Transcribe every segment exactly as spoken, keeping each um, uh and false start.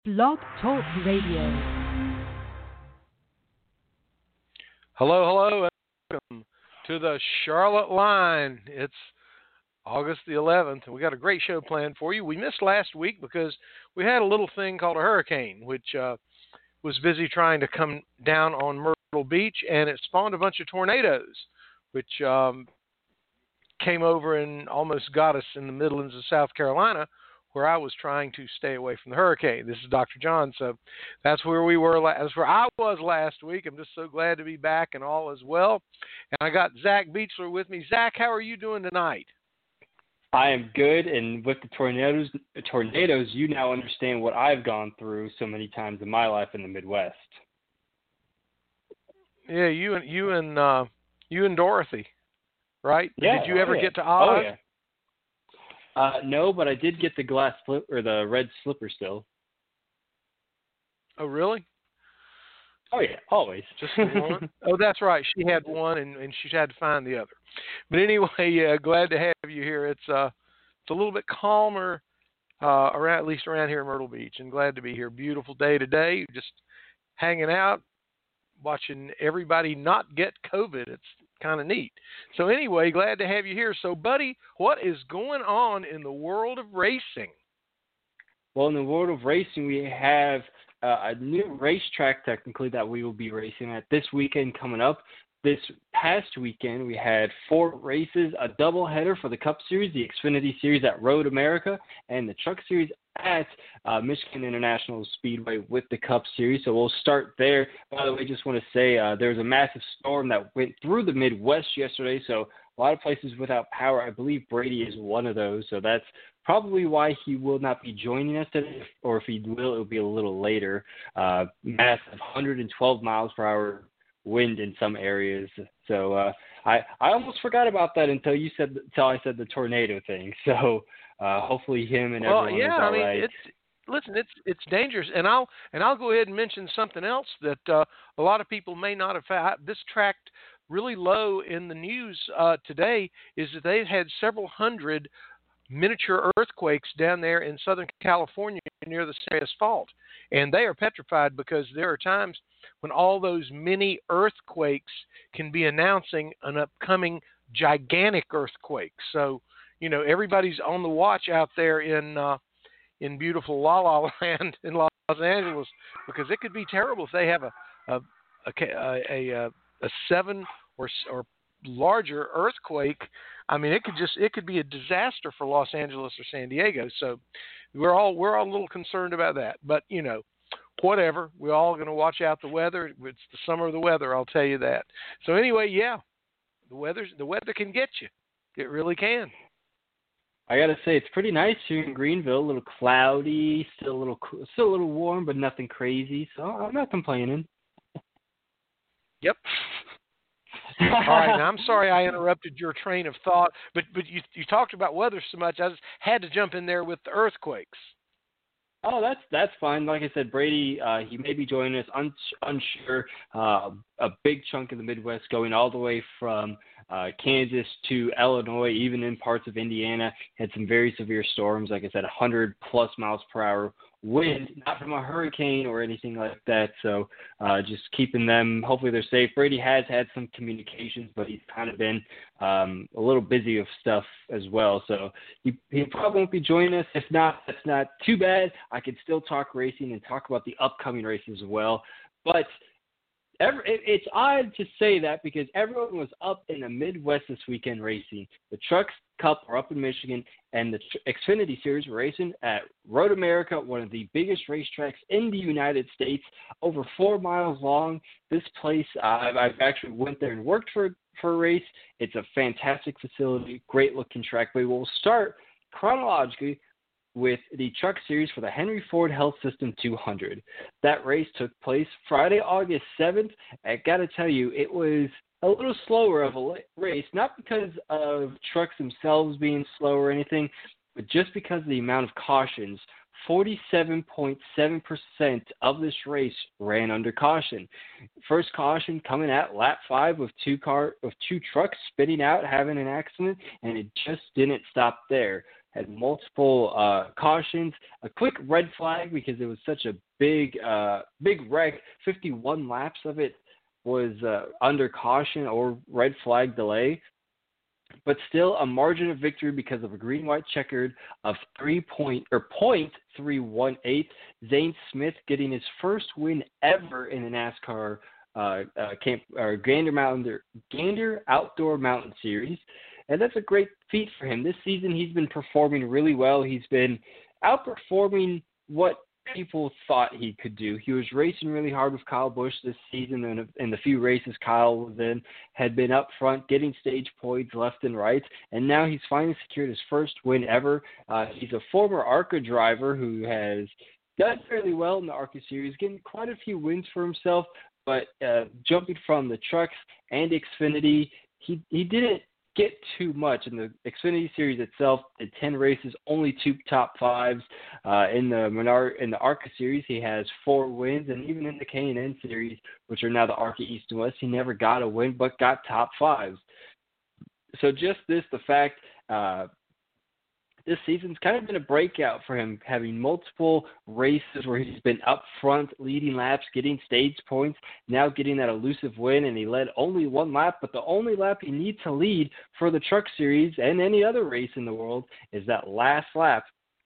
Blog Talk Radio. Hello, hello, and welcome to the Charlotte Line. It's August the eleventh, and we got a great show planned for you. We missed last week because we had a little thing called a hurricane, which uh, was busy trying to come down on Myrtle Beach, and it spawned a bunch of tornadoes, which um, came over and almost got us in the Midlands of South Carolina, where I was trying to stay away from the hurricane. This is Doctor John, so that's where we were. That's where I was last week. I'm just so glad to be back and all is well. And I got Zach Beechler with me. Zach, how are you doing tonight? I am good, and with the tornadoes, tornadoes, you now understand what I've gone through so many times in my life in the Midwest. Yeah, you and you and uh, you and Dorothy, right? Yeah, Did you ever oh, yeah. get to Oz? Oh, yeah. Uh, no, but I did get the glass slip or the red slipper still. Oh, really? Oh, yeah, always. Just the one? Oh, that's right. She had one, and, and she had to find the other. But anyway, yeah, glad to have you here. It's uh, it's a little bit calmer, uh, around at least around here in Myrtle Beach, and glad to be here. Beautiful day today. Just hanging out, watching everybody not get COVID. It's kind of neat. So anyway, glad to have you here. So, buddy, what is going on in the world of racing? Well, in the world of racing, we have uh, a new racetrack, technically, that we will be racing at this weekend coming up. This past weekend, we had four races, a doubleheader for the Cup Series, the Xfinity Series at Road America, and the Truck Series at uh, Michigan International Speedway with the Cup Series. So we'll start there. By the way, just want to say uh, there was a massive storm that went through the Midwest yesterday, so a lot of places without power. I believe Brady is one of those, so that's probably why he will not be joining us today, or if he will, it will be a little later. Uh, massive one hundred twelve miles per hour wind in some areas. So uh, I I almost forgot about that until you said until I said the tornado thing. So uh, hopefully him and well, everyone yeah, is all I mean, right. it's listen, it's it's dangerous, and I'll and I'll go ahead and mention something else that uh, a lot of people may not have found. This tracked really low in the news uh, today is that they've had several hundred miniature earthquakes down there in Southern California near the San Andreas Fault, and they are petrified because there are times when all those mini earthquakes can be announcing an upcoming gigantic earthquake. So, you know, everybody's on the watch out there in uh, in beautiful La La Land in Los Angeles, because it could be terrible if they have a a a, a, a seven or or larger earthquake. I mean, it could just it could be a disaster for Los Angeles or San Diego. So we're all we're all a little concerned about that. But you know, whatever. We're all going to watch out the weather. It's the summer of the weather, I'll tell you that. So anyway, yeah, the weather's the weather can get you. It really can. I gotta say, it's pretty nice here in Greenville. A little cloudy, still a little still a little warm, but nothing crazy. So I'm not complaining. Yep. All right, now I'm sorry I interrupted your train of thought, but but you you talked about weather so much, I just had to jump in there with the earthquakes. Oh, that's that's fine. Like I said, Brady, uh, he may be joining us. Un- unsure. Uh, a big chunk of the Midwest, going all the way from uh, Kansas to Illinois, even in parts of Indiana, had some very severe storms. Like I said, one hundred plus miles per hour wind, not from a hurricane or anything like that. So uh, just keeping them, hopefully they're safe. Brady has had some communications, but he's kind of been um, a little busy with stuff as well. So he, he probably won't be joining us. If not, that's not too bad. I could still talk racing and talk about the upcoming races as well. But Every, it, it's odd to say that because everyone was up in the Midwest this weekend racing. The Trucks Cup are up in Michigan, and the Xfinity Series were racing at Road America, one of the biggest racetracks in the United States, over four miles long. This place, uh, I've, I've actually went there and worked for, for a race. It's a fantastic facility, great-looking track. But we'll start chronologically with the Truck Series for the Henry Ford Health System two hundred. That race took place Friday, August seventh. I got to tell you, it was a little slower of a race, not because of trucks themselves being slow or anything, but just because of the amount of cautions. forty-seven point seven percent of this race ran under caution. First caution coming at lap five with two car with two trucks spitting out, having an accident, and it just didn't stop there. had multiple uh, cautions, a quick red flag because it was such a big, uh, big wreck. fifty-one laps of it was uh, under caution or red flag delay. But still a margin of victory because of a green-white checkered of three point or point three one eight. Zane Smith getting his first win ever in the NASCAR uh, uh, camp or Gander Mountain Gander Outdoor Mountain Series, and that's a great feat for him. This season he's been performing really well. He's been outperforming what people thought he could do. He was racing really hard with Kyle Busch this season, and in the few races Kyle was in, had been up front, getting stage points left and right, and now he's finally secured his first win ever. Uh, he's a former ARCA driver who has done fairly well in the ARCA series, getting quite a few wins for himself, but uh, jumping from the trucks and Xfinity, he, he didn't get too much in the Xfinity series itself. Did ten races, only two top fives. Uh, in the Menard, in the ARCA series, he has four wins, and even in the K and N series, which are now the ARCA East and West, he never got a win, but got top fives. So just this, the fact uh, this season's kind of been a breakout for him, having multiple races where he's been up front, leading laps, getting stage points, now getting that elusive win, and he led only one lap, but the only lap you need to lead for the Truck Series and any other race in the world is that last lap.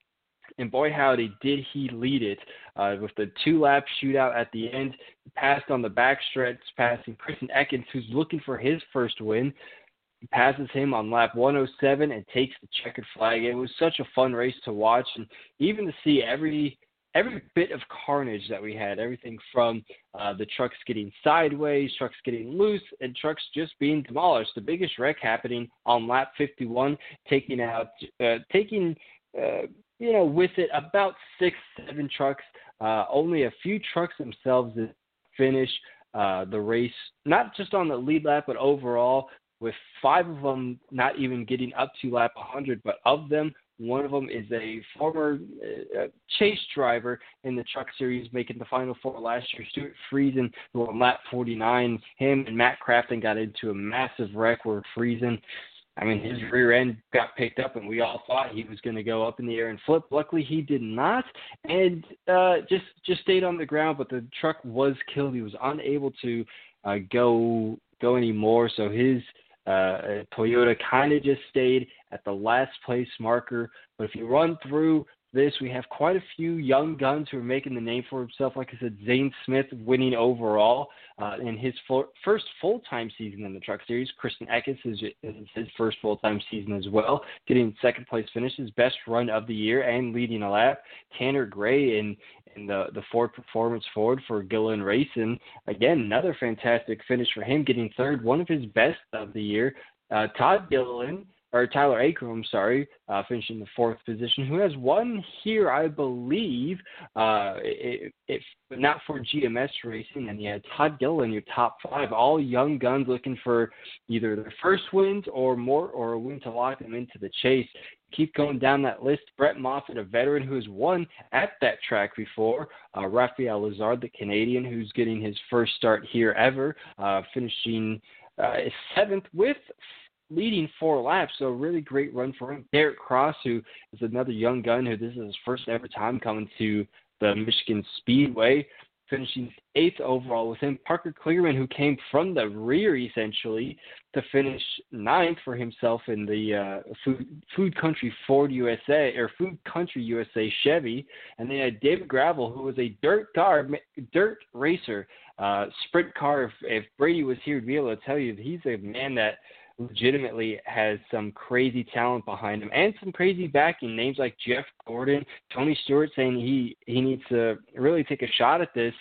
And boy, howdy, did he lead it uh, with the two-lap shootout at the end, passed on the backstretch, passing Christian Eckes, who's looking for his first win. He passes him on lap one oh seven and takes the checkered flag. It was such a fun race to watch, and even to see every every bit of carnage that we had, everything from uh, the trucks getting sideways, trucks getting loose, and trucks just being demolished. The biggest wreck happening on lap fifty-one, taking out, uh, taking, uh, you know, with it about six, seven trucks. Uh, only a few trucks themselves that finish uh, the race, not just on the lead lap, but overall, with five of them not even getting up to lap one hundred, but of them, one of them is a former uh, chase driver in the Truck Series, making the Final Four last year, Stuart Friesen, who on lap forty-nine, him and Matt Crafton got into a massive wreck where Friesen, I mean, his rear end got picked up, and we all thought he was going to go up in the air and flip. Luckily, he did not, and uh, just just stayed on the ground, but the truck was killed. He was unable to uh, go go anymore, so his Uh, Toyota kind of just stayed at the last place marker. But if you run through this, we have quite a few young guns who are making the name for himself. Like I said, Zane Smith winning overall uh, in his full, first full-time season in the Truck Series. Christian Eckes is, is his first full-time season as well, getting second place finish, his best run of the year, and leading a lap. Tanner Gray in, in the, the Ford Performance Ford for Gillen Racing. Again, another fantastic finish for him, getting third, one of his best of the year. Uh, Todd Gilliland, or Tyler Aker, I'm sorry, uh, finishing the fourth position, who has won here, I believe, uh, if, if not for G M S Racing. And you had Todd Gilliland, your top five, all young guns looking for either their first wins or more, or a win to lock them into the chase. Keep going down that list. Brett Moffitt, a veteran who has won at that track before. Uh, Raphael Lazard, the Canadian, who's getting his first start here ever, uh, finishing uh, seventh with leading four laps, so a really great run for him. Derek Cross, who is another young gun who this is his first ever time coming to the Michigan Speedway, finishing eighth overall with him. Parker Clearman, who came from the rear essentially to finish ninth for himself in the uh, Food, Food Country Ford U S A or Food Country U S A Chevy, and then had David Gravel, who was a dirt car, dirt racer, uh, sprint car. If, if Brady was here, to be able to tell you, he's a man that legitimately has some crazy talent behind him and some crazy backing. Names like Jeff Gordon, Tony Stewart saying he, he needs to really take a shot at this.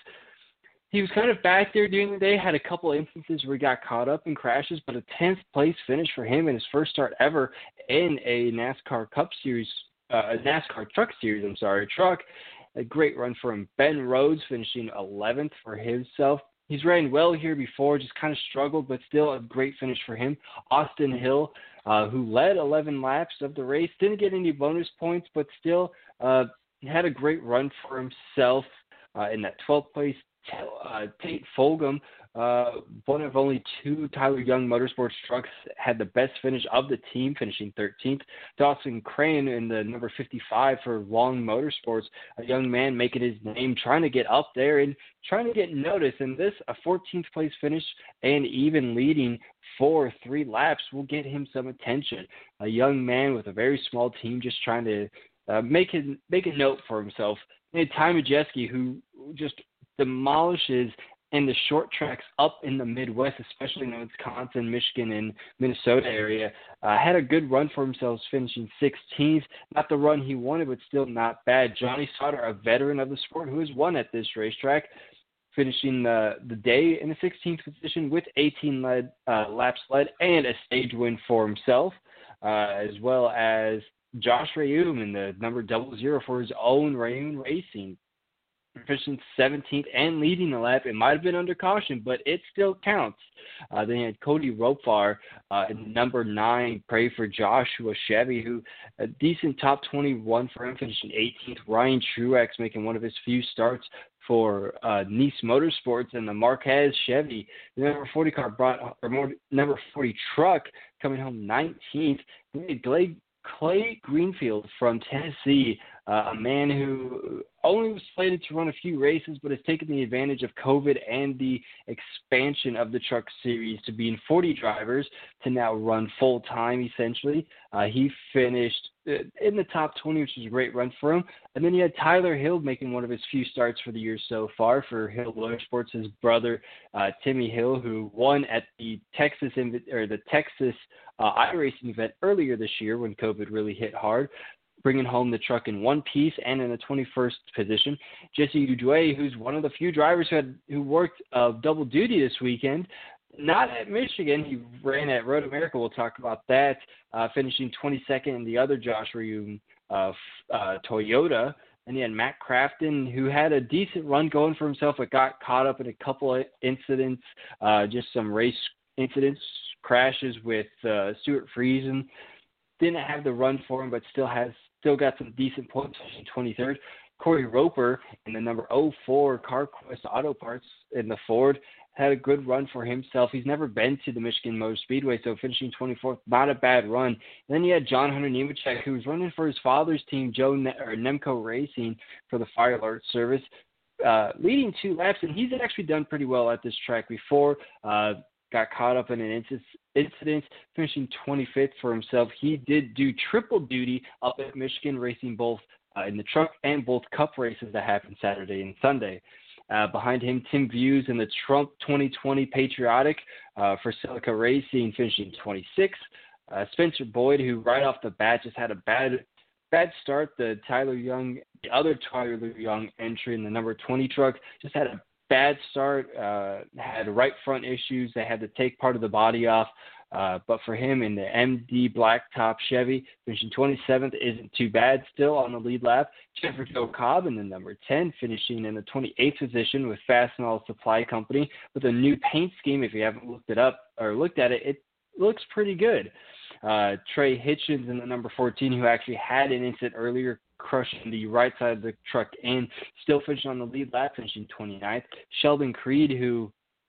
He was kind of back there during the day, had a couple of instances where he got caught up in crashes, but a tenth place finish for him in his first start ever in a NASCAR Cup Series, uh, a NASCAR Truck Series, I'm sorry, truck. A great run for him. Ben Rhodes finishing eleventh for himself. He's ran well here before, just kind of struggled, but still a great finish for him. Austin Hill, uh, who led eleven laps of the race, didn't get any bonus points, but still uh, had a great run for himself uh, in that twelfth place. Uh, Tate Fulgham, uh, one of only two Tyler Young Motorsports trucks had the best finish of the team, finishing thirteenth. Dawson Crane in the number fifty-five for Long Motorsports, a young man making his name, trying to get up there and trying to get noticed. And this, a fourteenth place finish and even leading for three laps will get him some attention. A young man with a very small team just trying to uh, make, his, make a note for himself. And Ty Majeski, who just demolishes in the short tracks up in the Midwest, especially in the Wisconsin, Michigan, and Minnesota area, uh, had a good run for himself, finishing sixteenth. Not the run he wanted, but still not bad. Johnny Sauter, a veteran of the sport who has won at this racetrack, finishing the, the day in the sixteenth position with eighteen led, uh, laps led and a stage win for himself, uh, as well as Josh Rayum in the number double zero for his own Rayum Racing, finishing seventeenth and leading the lap. It might have been under caution, but it still counts. Uh, then you had Cody Ropar uh, in number nine, pray for Joshua Chevy, who a decent top twenty-one for him, finishing eighteenth. Ryan Truex making one of his few starts for uh, Nice Motorsports, and the Marquez Chevy, the number forty car brought, or more, number forty truck, coming home nineteenth. Then you had Clay, Clay Greenfield from Tennessee, uh, a man who only was slated to run a few races, but has taken the advantage of COVID and the expansion of the truck series to being forty drivers to now run full time, essentially. Uh, he finished in the top twenty, which is a great run for him. And then you had Tyler Hill making one of his few starts for the year so far for Hill Motorsports, his brother, uh, Timmy Hill, who won at the Texas or the Texas uh, iRacing event earlier this year when COVID really hit hard, bringing home the truck in one piece and in the twenty-first position. Jesse Udway, who's one of the few drivers who had who worked uh, double duty this weekend, not at Michigan. He ran at Road America. We'll talk about that, uh, finishing twenty-second in the other Josh Rayum uh, uh, Toyota. And he had Matt Crafton, who had a decent run going for himself, but got caught up in a couple of incidents, uh, just some race incidents, crashes with uh, Stuart Friesen. Didn't have the run for him, but still has still got some decent points, twenty-third. Corey Roper in the number oh four CarQuest Auto Parts in the Ford had a good run for himself. He's never been to the Michigan Motor Speedway, so finishing twenty-fourth, not a bad run. And then you had John Hunter Nemechek, who was running for his father's team, Joe ne- or Nemco Racing, for the Fire Alert Service, uh, leading two laps, and he's actually done pretty well at this track before. Uh, got caught up in an incident, finishing twenty-fifth for himself. He did do triple duty up at Michigan, racing both uh, in the truck and both cup races that happened Saturday and Sunday. Uh, behind him, Tim Views in the Trump twenty twenty Patriotic uh, for Silica Racing, finishing twenty-sixth. Uh, Spencer Boyd, who right off the bat just had a bad bad start. The Tyler Young, the other Tyler Young entry in the number twenty truck, just had a bad start, uh, had right front issues. They had to take part of the body off. Uh, but for him in the M D Blacktop Chevy, finishing twenty-seventh isn't too bad still on the lead lap. Jeffrey Joe Cobb in the number ten, finishing in the twenty-eighth position with Fastenal Supply Company with a new paint scheme. If you haven't looked it up or looked at it, it looks pretty good. Uh, Trey Hitchens in the number fourteen, who actually had an incident earlier, crushing the right side of the truck and still finishing on the lead lap, finishing twenty-ninth. Sheldon Creed, who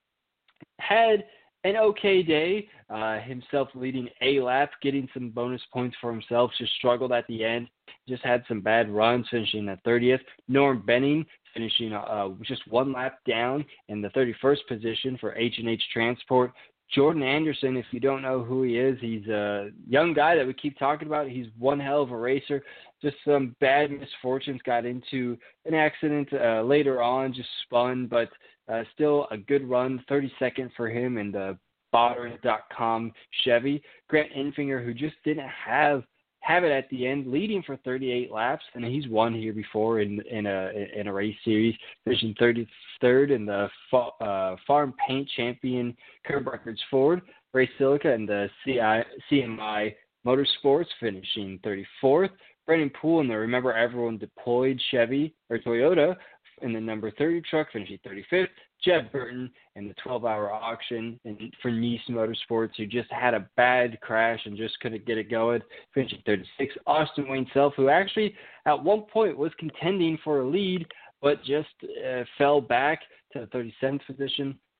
had an okay day, uh, himself leading a lap, getting some bonus points for himself, just struggled at the end, just had some bad runs, finishing at thirtieth. Norm Benning finishing uh, just one lap down in the thirty-first position for H and H Transport. Jordan Anderson, if you don't know who he is, he's a young guy that we keep talking about. He's one hell of a racer. Just some bad misfortunes, got into an accident uh, later on, just spun, but uh, still a good run, thirty-second for him in the Botters dot com Chevy. Grant Enfinger, who just didn't have have it at the end, leading for thirty-eight laps, and he's won here before in in a in a race series, finishing thirty-third in the uh, Farm Paint Champion Curb Records Ford. Ray Silica in the C I, C M I Motorsports, finishing thirty-fourth. Brendan Poole in the Remember Everyone Deployed Chevy or Toyota in the number thirty truck, finishing thirty-fifth. Jeb Burton in the twelve-hour auction and for Nice Motorsports, who just had a bad crash and just couldn't get it going, finishing thirty-sixth. Austin Wayne Self, who actually at one point was contending for a lead, but just uh, fell back to the thirty-seventh position.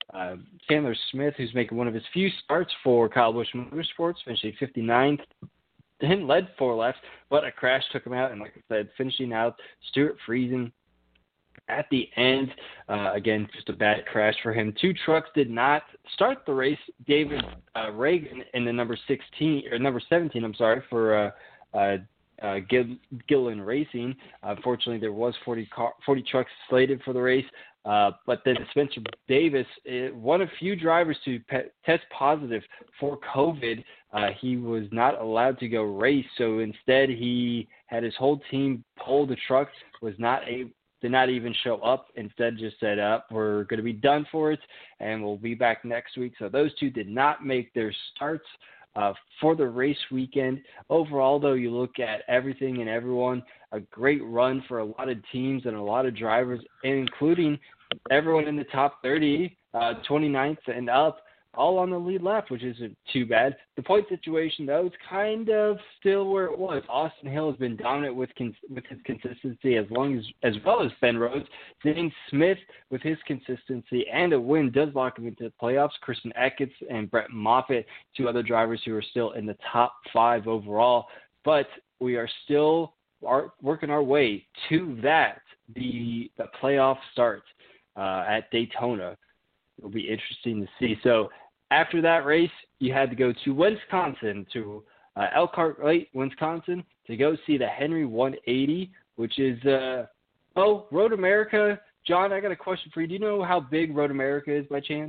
Uh, Chandler Smith, who's making one of his few starts for Kyle Busch Motorsports, finishing fifty-ninth. Him led four laps, but a crash took him out. And like I said, finishing out Stuart Friesen at the end. Uh, again, just a bad crash for him. Two trucks did not start the race. David uh, Reagan in the number sixteen or number seventeen, I'm sorry, for uh, uh, uh, Gill, Gillen Racing. Uh, unfortunately, there was forty, car, forty trucks slated for the race. Uh, but then Spencer Davis, uh, one of few drivers to pe- test positive for COVID. Uh, he was not allowed to go race, so instead he had his whole team pull the truck, was not able, did not even show up. Instead, just said, up, we're going to be done for it, and we'll be back next week. So those two did not make their starts uh, for the race weekend. Overall, though, you look at everything and everyone, a great run for a lot of teams and a lot of drivers, including everyone in the top thirty, uh, twenty-ninth and up, all on the lead lap, which isn't too bad. The point situation, though, is kind of still where it was. Austin Hill has been dominant with con- with his consistency as long as as well as Ben Rhodes. Zane Smith, with his consistency and a win, does lock him into the playoffs. Kristen Eckes and Brett Moffitt, two other drivers who are still in the top five overall. But we are still are working our way to that, the, the playoff start uh, at Daytona. It'll be interesting to see. So after that race, you had to go to Wisconsin, to uh, Elkhart Lake, Wisconsin, to go see the Henry one eighty, which is, uh, oh, Road America. John, I got a question for you. Do you know how big Road America is by chance?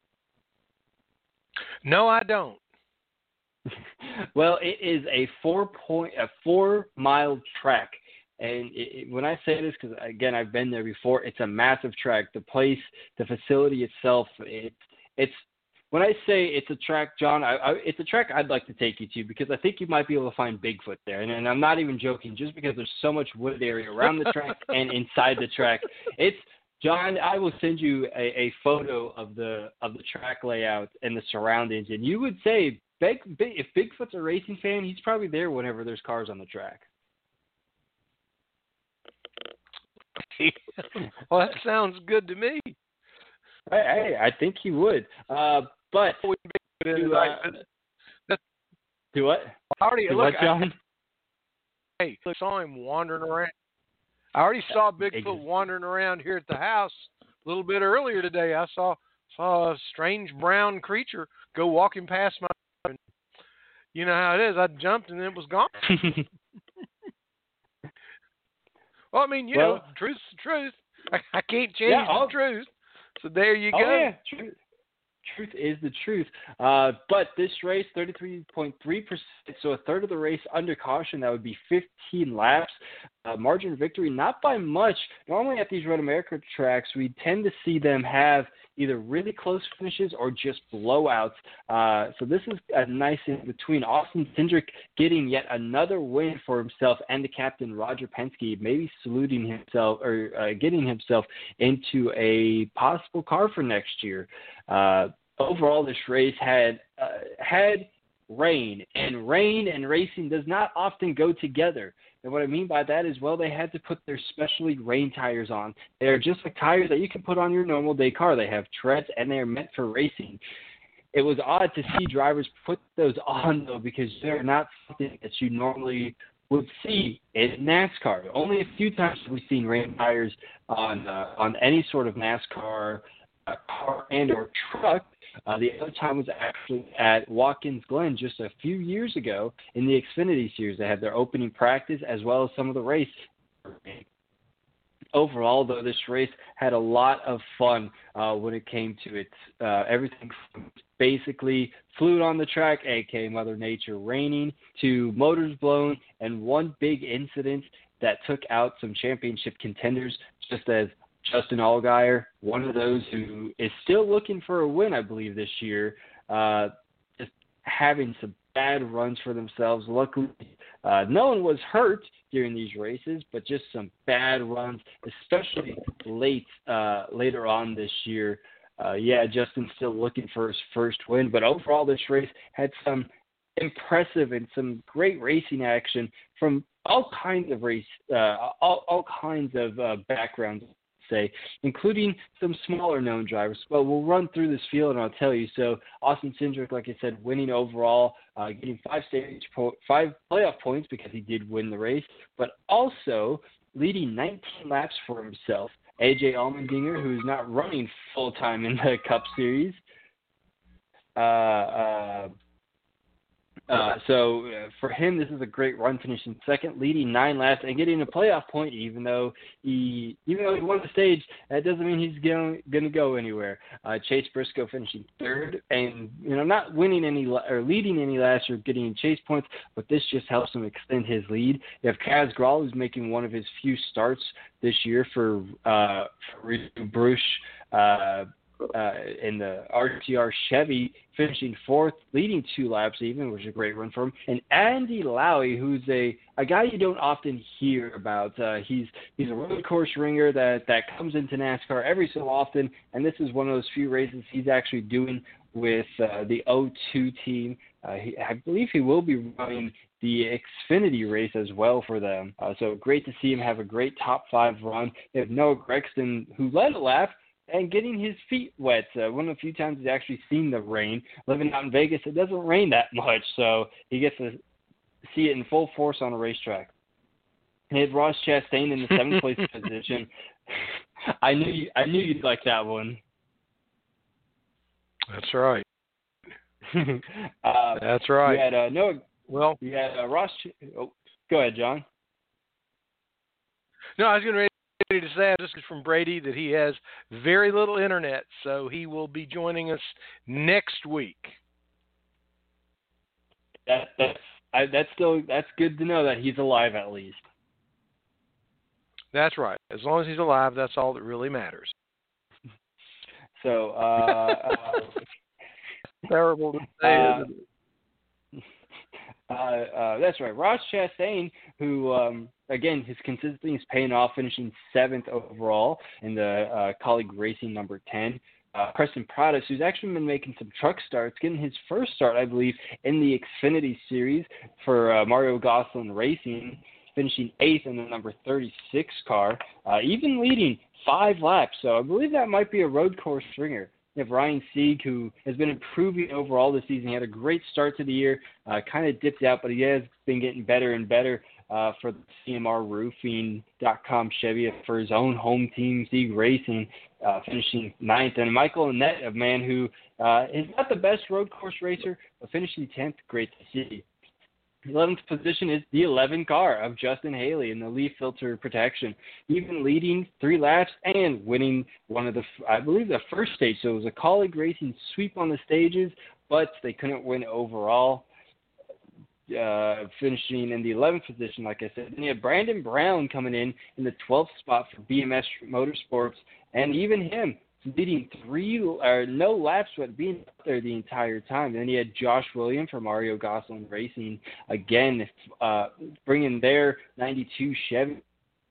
No, I don't. Well, it is a four point a four mile track, and it, it, when I say this, because again I've been there before, it's a massive track. The place, the facility itself, it, it's when I say it's a track, John, I, I, it's a track I'd like to take you to because I think you might be able to find Bigfoot there, and, and I'm not even joking, just because there's so much wooded area around the track and inside the track. It's John, I will send you a, a photo of the of the track layout and the surroundings, and you would say, Big, Big, if Bigfoot's a racing fan, he's probably there whenever there's cars on the track. Well, that sounds good to me. I, I, I think he would. Uh, but to, uh, do what? I already do look, what, John? I, hey, I saw him wandering around. I already saw Bigfoot Exactly. wandering around here at the house a little bit earlier today. I saw saw a strange brown creature go walking past my. You know how it is. I jumped and it was gone. Well, I mean, you well, know, truth's the truth. I, I can't change yeah, the truth. So there you oh, go. Yeah, truth, truth is the truth. Uh, but this race, thirty-three point three percent, so a third of the race under caution. That would be fifteen laps. Uh, margin of victory, not by much. Normally at these Road America tracks, we tend to see them have either really close finishes or just blowouts. Uh, so this is a nice in between. Austin Cindric getting yet another win for himself and the captain, Roger Penske, maybe saluting himself or uh, getting himself into a possible car for next year. Uh, overall, this race had uh, had rain, and rain and racing does not often go together. And what I mean by that is, well, they had to put their specially rain tires on. They're just like tires that you can put on your normal day car. They have treads, and they are meant for racing. It was odd to see drivers put those on, though, because they're not something that you normally would see in NASCAR. Only a few times have we seen rain tires on uh, on any sort of NASCAR uh, car and or truck. Uh, the other time was actually at Watkins Glen just a few years ago in the Xfinity Series. They had their opening practice as well as some of the race. Overall, though, this race had a lot of fun uh, when it came to it. Uh, everything from basically fluid on the track, aka Mother Nature raining, to motors blown, and one big incident that took out some championship contenders, just as Justin Allgaier, one of those who is still looking for a win, I believe, this year, uh, just having some bad runs for themselves. Luckily, uh, no one was hurt during these races, but just some bad runs, especially late uh, later on this year. Uh, yeah, Justin's still looking for his first win, but overall this race had some impressive and some great racing action from all kinds of race, uh, all, all kinds of uh, backgrounds. say, including some smaller known drivers. But we'll run through this field and I'll tell you. So Austin Cindric, like I said, winning overall, uh, getting five stage po- five playoff points because he did win the race, but also leading nineteen laps for himself. A J Allmendinger, who's not running full time in the Cup Series. Uh, uh, Uh, so uh, for him, this is a great run, finishing second, leading nine laps, and getting a playoff point. Even though he, even though he won the stage, that doesn't mean he's going going to go anywhere. Uh, Chase Briscoe finishing third, and you know, not winning any or leading any laps or getting chase points, but this just helps him extend his lead. You have Kaz Grall, who's making one of his few starts this year for uh, for Bruce. Uh, Uh, in the R T R Chevy, finishing fourth, leading two laps even, which is a great run for him. And Andy Lowy, who's a, a guy you don't often hear about. Uh, he's he's a road course ringer that, that comes into NASCAR every so often, and this is one of those few races he's actually doing with uh, the O two team. Uh, he, I believe he will be running the Xfinity race as well for them. Uh, so great to see him have a great top five run. They have Noah Gragson, who led a lap, and getting his feet wet. Uh, one of the few times he's actually seen the rain. Living out in Vegas, it doesn't rain that much, so he gets to see it in full force on a racetrack. He had Ross Chastain in the seventh place position. I knew you, I knew you'd like that one. That's right. uh, That's right. You had uh, Noah. Well, you had uh, Ross. Oh, go ahead, John. No, I was going to to say this is from Brady that he has very little internet, so he will be joining us next week. That, that's I, that's still that's good to know that he's alive at least. That's right. As long as he's alive, that's all that really matters. So uh, uh, terrible to say. Uh, Uh, uh, that's right. Ross Chastain, who, um, again, his consistency is paying off, finishing seventh overall in the uh, Colleague Racing number ten. Uh, Preston Pradas, who's actually been making some truck starts, getting his first start, I believe, in the Xfinity Series for uh, Mario Gosselin Racing, finishing eighth in the number thirty-six car, uh, even leading five laps. So I believe that might be a road course ringer. You have Ryan Sieg, who has been improving overall this season. He had a great start to the year, uh, kind of dipped out, but he has been getting better and better uh, for the C M R Roofing dot com Chevy for his own home team, Sieg Racing, uh, finishing ninth. And Michael Annett, a man who uh, is not the best road course racer, but finishing tenth, great to see. The eleventh position is the eleven car of Justin Haley in the leaf filter protection, even leading three laps and winning one of the, I believe, the first stage. So it was a Colleague Racing sweep on the stages, but they couldn't win overall, uh, finishing in the eleventh position, like I said. Then you have Brandon Brown coming in in the twelfth spot for B M S Motorsports, and even him leading three or no laps, but being up there the entire time. And then you had Josh Williams from Mario Gosselin Racing, again, uh, bringing their ninety-two Chevy.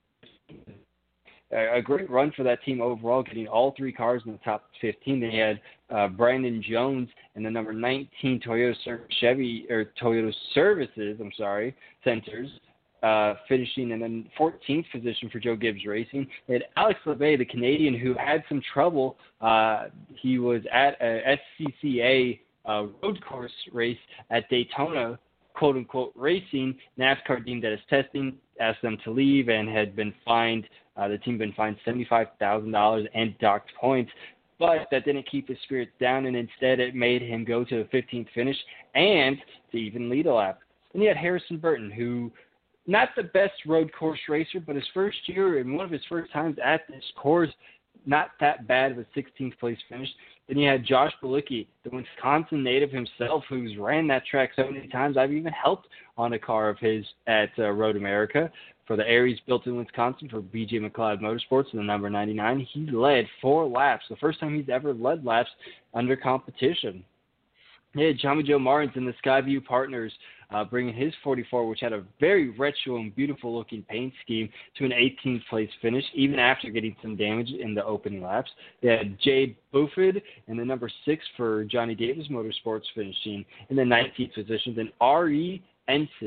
A great run for that team overall, getting all three cars in the top fifteen. They had uh, Brandon Jones and the number nineteen Toyota Chevy, or Toyota Services, I'm sorry, Centers, Uh, finishing in the fourteenth position for Joe Gibbs Racing. They had Alex LeVay, the Canadian, who had some trouble. Uh, he was at a S C C A uh, road course race at Daytona, quote-unquote, racing. NASCAR deemed that as testing, asked them to leave, and had been fined. Uh, the team had been fined seventy-five thousand dollars and docked points. But that didn't keep his spirits down, and instead it made him go to the fifteenth finish and to even lead a lap. Then you had Harrison Burton, who not the best road course racer, but his first year and one of his first times at this course, not that bad of a sixteenth place finish. Then you had Josh Bilicki, the Wisconsin native himself, who's ran that track so many times. I've even helped on a car of his at uh, Road America for the Aries built in Wisconsin for B J McLeod Motorsports in the number ninety-nine. He led four laps, the first time he's ever led laps under competition. Yeah, Tommy Joe Martins and the Skyview Partners uh, bringing his forty-four, which had a very retro and beautiful-looking paint scheme, to an eighteenth place finish, even after getting some damage in the opening laps. They had Jade Buford in the number six for Johnny Davis Motorsports, finishing in the nineteenth position. Then R E Ensign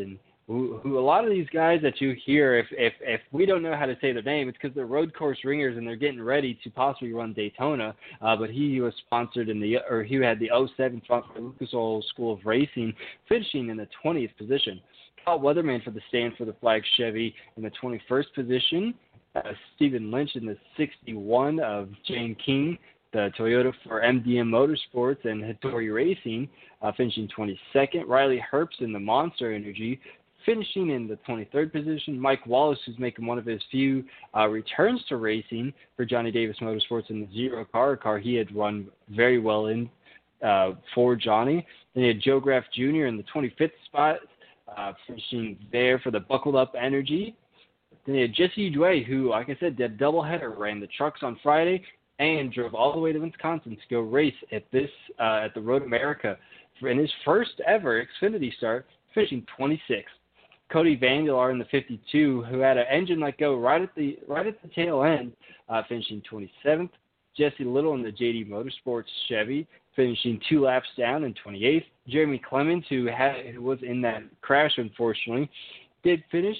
who, who a lot of these guys that you hear, if, if, if we don't know how to say their name, it's because they're road course ringers and they're getting ready to possibly run Daytona. Uh, but he was sponsored in the, or he had the oh seven sponsor by Lucas Oil School of Racing, finishing in the twentieth position. Kyle Weatherman for the stand for the Flag Chevy in the twenty-first position. Uh, Stephen Lynch in the sixty-one of Jane King, the Toyota for M D M Motorsports and Hattori Racing, uh, finishing twenty-second. Riley Herbst in the Monster Energy, finishing in the twenty-third position. Mike Wallace, who's making one of his few uh, returns to racing for Johnny Davis Motorsports in the Zero Car, a car he had run very well in uh, for Johnny. Then you had Joe Graff Junior in the twenty-fifth spot, uh, finishing there for the Buckled Up Energy. Then you had Jesse Dway, who, like I said, did a doubleheader, ran the trucks on Friday, and drove all the way to Wisconsin to go race at this uh, at the Road America in his first ever Xfinity start, finishing twenty-sixth. Cody Vandelar in the fifty-two, who had an engine let go right at the right at the tail end, uh, finishing twenty-seventh. Jesse Little in the J D Motorsports Chevy, finishing two laps down in twenty-eighth. Jeremy Clemens, who had who was in that crash, unfortunately, did finish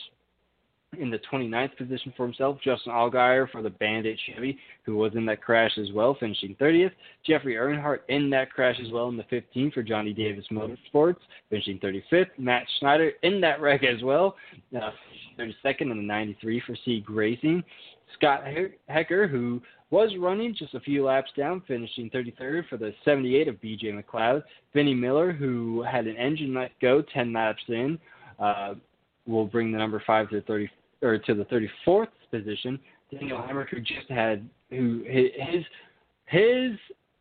in the twenty-ninth position for himself. Justin Allgaier for the Bandit Chevy, who was in that crash as well, finishing thirtieth. Jeffrey Earnhardt in that crash as well in the fifteenth for Johnny Davis Motorsports, finishing thirty-fifth. Matt Schneider in that wreck as well, uh, thirty-second in the ninety-three for Sieg Racing. Scott Hecker, who was running just a few laps down, finishing thirty-third for the seventy-eight of B J McLeod. Vinnie Miller, who had an engine let go ten laps in, uh, will bring the number five to the thirty or to the thirty-fourth position. Daniel Hemrick, who just had who his his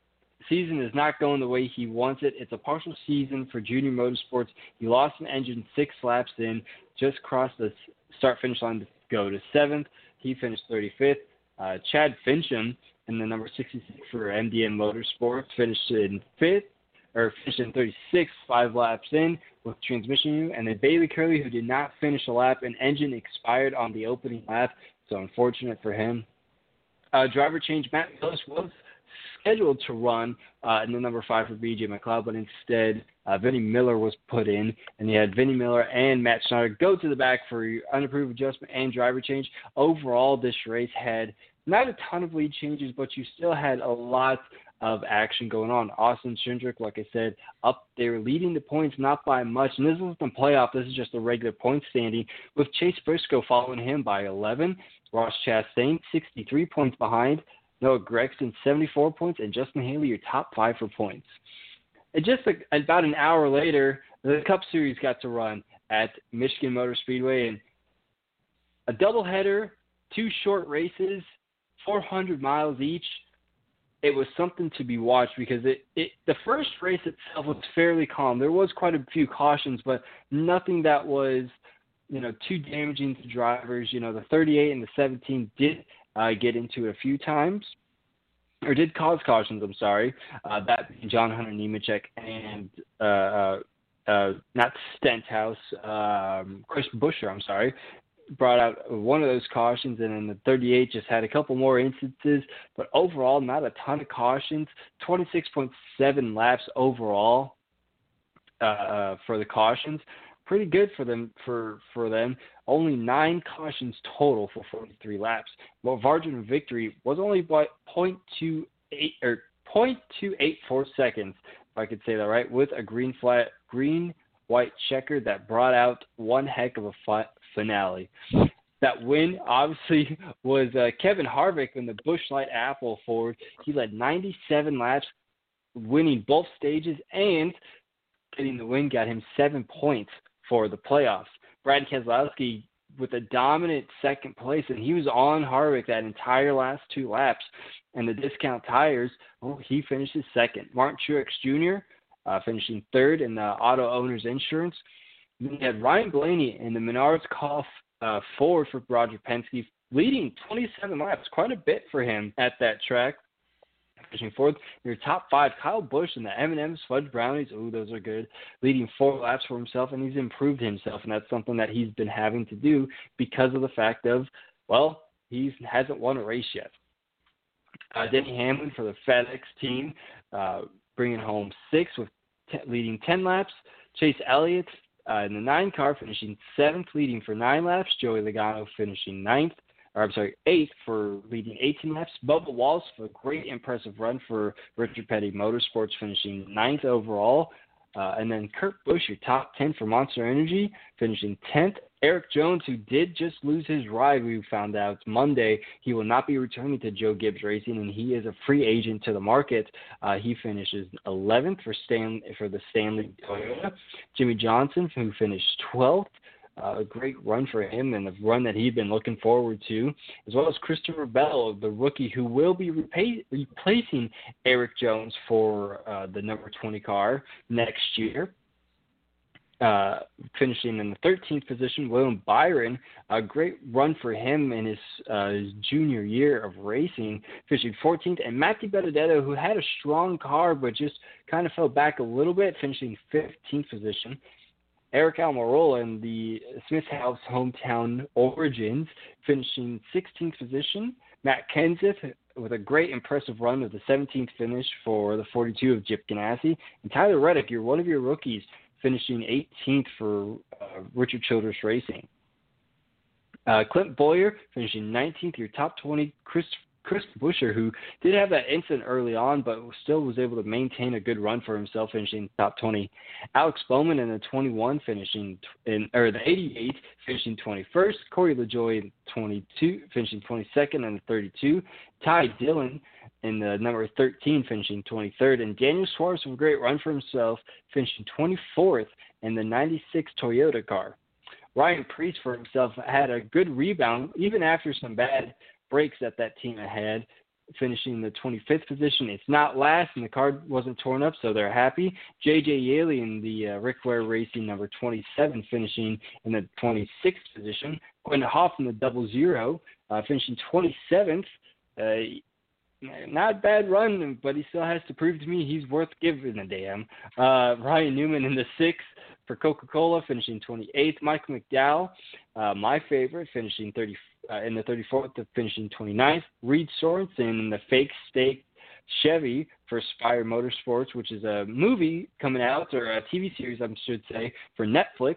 season is not going the way he wants it. It's a partial season for Junior Motorsports. He lost an engine six laps in, just crossed the start finish line to go to seventh. He finished thirty-fifth. Uh, Chad Fincham in the number sixty-six for M D M Motorsports finished in fifth, or finished in thirty-sixth, five laps in with transmission unit. And then Bailey Curley, who did not finish a lap, an engine expired on the opening lap, so unfortunate for him. Uh, driver change, Matt Millis was scheduled to run uh, in the number five for B J McLeod, but instead uh, Vinnie Miller was put in, and you had Vinnie Miller and Matt Schneider go to the back for unapproved adjustment and driver change. Overall, this race had not a ton of lead changes, but you still had a lot of action going on. Austin Cindric, like I said, up there leading the points, not by much. And this isn't the playoff. This is just a regular point standing, with Chase Briscoe following him by eleven. Ross Chastain, sixty-three points behind. Noah Gragson, seventy-four points. And Justin Haley, your top five for points. And just like about an hour later, the Cup Series got to run at Michigan Motor Speedway. And a doubleheader, two short races, four hundred miles each. It was something to be watched because it, it the first race itself was fairly calm. There was quite a few cautions, but nothing that was, you know, too damaging to drivers. You know, the thirty-eight and the seventeen did uh, get into it a few times, or did cause cautions, I'm sorry. Uh, that being John Hunter Nemechek and, uh, uh, uh, not Stenthouse, um, Chris Buescher, I'm sorry, brought out one of those cautions, and then the thirty-eight just had a couple more instances, but overall not a ton of cautions. twenty-six point seven laps overall uh, for the cautions. Pretty good for them. For, for them. Only nine cautions total for forty-three laps. Well, margin of victory was only by point two eight or point two eight four seconds, if I could say that right, with a green flat green white checker that brought out one heck of a fi- finale. That win, obviously, was uh, Kevin Harvick in the Busch Light Apple Ford. He led ninety-seven laps, winning both stages, and getting the win got him seven points for the playoffs. Brad Keselowski with a dominant second place, and he was on Harvick that entire last two laps. And the discount tires, well, he finishes second. Martin Truex Junior Uh, finishing third in the Auto Owners Insurance. Then you had Ryan Blaney in the Menards Golf uh, Ford for Roger Penske, leading twenty-seven laps, quite a bit for him at that track. Finishing fourth, your top five, Kyle Busch in the M and M's Fudge Brownies. Oh, those are good. Leading four laps for himself, and he's improved himself, and that's something that he's been having to do because of the fact of, well, he hasn't won a race yet. Uh, Denny Hamlin for the FedEx team, uh, bringing home six with t- leading ten laps. Chase Elliott Uh, in the nine car, finishing seventh, leading for nine laps. Joey Logano finishing ninth, or I'm sorry, eighth for leading eighteen laps. Bubba Wallace, a great impressive run for Richard Petty Motorsports, finishing ninth overall. Uh, and then Kurt Busch, your top ten for Monster Energy, finishing tenth. Eric Jones, who did just lose his ride, we found out Monday, he will not be returning to Joe Gibbs Racing, and he is a free agent to the market. Uh, he finishes eleventh for Stan for the Stanley Toyota. Jimmy Johnson, who finished twelfth. Uh, a great run for him and the run that he'd been looking forward to, as well as Christopher Bell, the rookie who will be repay- replacing Eric Jones for uh, the number twenty car next year. Uh, finishing in the thirteenth position, William Byron, a great run for him in his, uh, his junior year of racing, finishing fourteenth, and Matty Benedetto, who had a strong car but just kind of fell back a little bit, finishing fifteenth position. Eric Almirola in the Smith House hometown origins, finishing sixteenth position. Matt Kenseth with a great impressive run with the seventeenth finish for the forty-two of Chip Ganassi. And Tyler Reddick, you're one of your rookies, finishing eighteenth for uh, Richard Childress Racing. Uh, Clint Boyer finishing nineteenth, your top twenty. Chris Chris Buescher, who did have that incident early on, but still was able to maintain a good run for himself, finishing top twenty. Alex Bowman in the twenty-one, finishing in or the eighty-eight, finishing twenty-first. Corey LaJoie twenty-two, finishing twenty-second, and the thirty-two. Ty Dillon in the number thirteen, finishing twenty-third, and Daniel Suarez with a great run for himself, finishing twenty-fourth in the ninety-six Toyota car. Ryan Preece for himself had a good rebound, even after some bad breaks that that team had, finishing in the twenty-fifth position. It's not last, and the car wasn't torn up, so they're happy. J J Yaley in the uh, Rick Ware Racing number twenty-seven, finishing in the twenty-sixth position. Quentin Hoff in the double zero, uh, finishing twenty-seventh. Uh, not a bad run, but he still has to prove to me he's worth giving a damn. Uh, Ryan Newman in the sixth for Coca-Cola, finishing twenty-eighth. Michael McDowell, uh, my favorite, finishing thirty uh, in the thirty-fourth, finishing twenty-ninth. Reed Sorensen in the fake stake Chevy for Spire Motorsports, which is a movie coming out, or a T V series, I should say, for Netflix.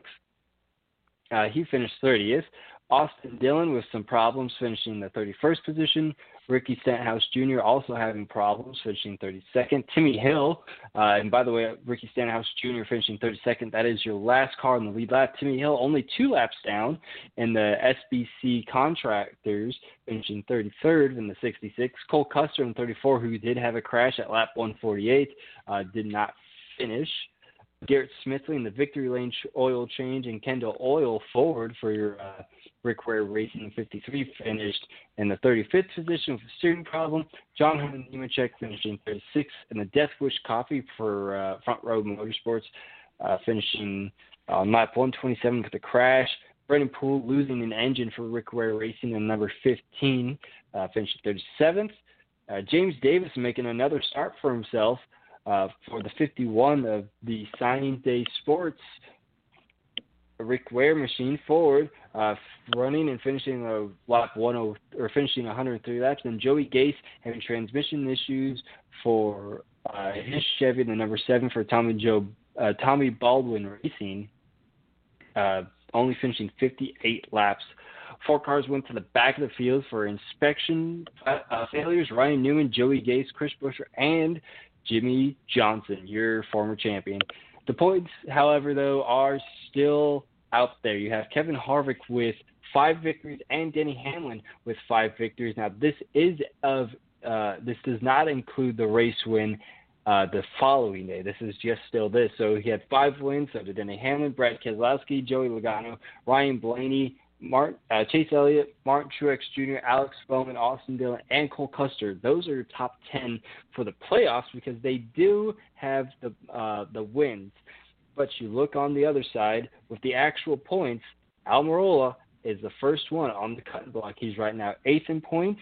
Uh, he finished thirtieth. Austin Dillon with some problems, finishing in the thirty-first position. Ricky Stenhouse Junior also having problems, finishing thirty-second. Timmy Hill, uh, and by the way, Ricky Stenhouse Junior finishing thirty-second. That is your last car in the lead lap. Timmy Hill only two laps down in the S B C Contractors, finishing thirty-third in the sixty-six. Cole Custer in thirty-four, who did have a crash at lap one forty-eight, uh, did not finish. Garrett Smithley in the Victory Lane oil change, and Kendall Oil forward for your uh, Rick Ware Racing fifty-three, finished in the thirty-fifth position with a steering problem. John Herman Nemechek finishing thirty-sixth, and the Death Wish Coffee for uh, Front Row Motorsports uh, finishing on lap one twenty-seven with a crash. Brendan Poole losing an engine for Rick Ware Racing in number fifteen, uh, finishing thirty-seventh. Uh, James Davis making another start for himself uh, for the fifty-one of the Signing Day Sports Rick Ware machine forward, uh, running and finishing a lap one oh or finishing one hundred three laps. And Joey Gase having transmission issues for uh, his Chevy, the number seven for Tommy Joe uh, Tommy Baldwin Racing, uh, only finishing fifty-eight laps. Four cars went to the back of the field for inspection uh, failures. Ryan Newman, Joey Gase, Chris Buescher, and Jimmy Johnson, your former champion. The points, however, though, are still out there. You have Kevin Harvick with five victories and Denny Hamlin with five victories. Now, this is of uh, this does not include the race win uh, the following day. This is just still this. So he had five wins. So did Denny Hamlin, Brad Keselowski, Joey Logano, Ryan Blaney, Martin, uh, Chase Elliott, Martin Truex Junior, Alex Bowman, Austin Dillon, and Cole Custer. Those are your top ten for the playoffs because they do have the uh, the wins. But you look on the other side with the actual points. Almirola is the first one on the cutting block. He's right now eighth in points,